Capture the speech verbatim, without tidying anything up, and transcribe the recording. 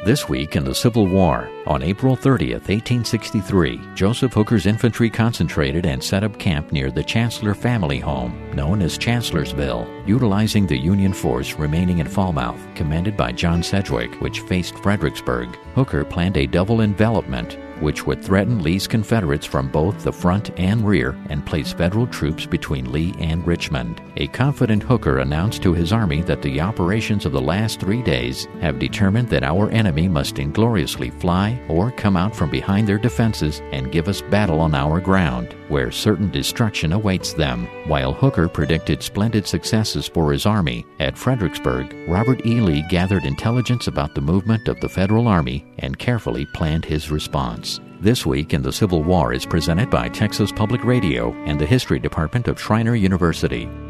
This week in the Civil War, on April thirtieth, eighteen sixty-three, Joseph Hooker's infantry concentrated and set up camp near the Chancellor family home, known as Chancellorsville, utilizing the Union force remaining in Falmouth, commanded by John Sedgwick, which faced Fredericksburg. Hooker planned a double envelopment, which would threaten Lee's Confederates from both the front and rear and place Federal troops between Lee and Richmond. A confident Hooker announced to his army that the operations of the last three days have determined that our enemy must ingloriously fly or come out from behind their defenses and give us battle on our ground, where certain destruction awaits them. While Hooker predicted splendid successes for his army, at Fredericksburg, Robert E. Lee gathered intelligence about the movement of the Federal Army and carefully planned his response. This Week in the Civil War is presented by Texas Public Radio and the History Department of Schreiner University.